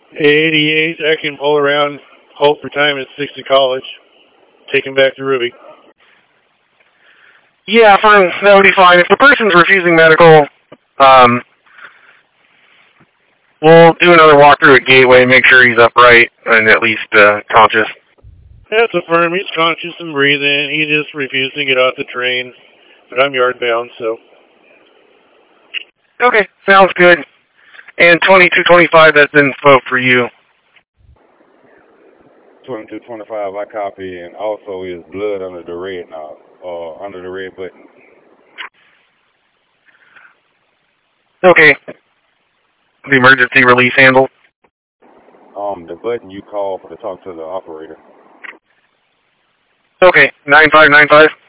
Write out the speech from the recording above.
88, I can pull around, hope for time at 6 to college. Take him back to Ruby. Yeah, fine. That would be fine. If the person's refusing medical, we'll do another walkthrough at Gateway and make sure he's upright and at least conscious. That's affirmed. He's conscious and breathing. He just refused to get off the train. But I'm yard bound, so. Okay, sounds good. And 2225, that's info for you. 2225, I copy, and also is blood under the red knob, under the red button. Okay. The emergency release handle? The button you call to talk to the operator. Okay, 9595.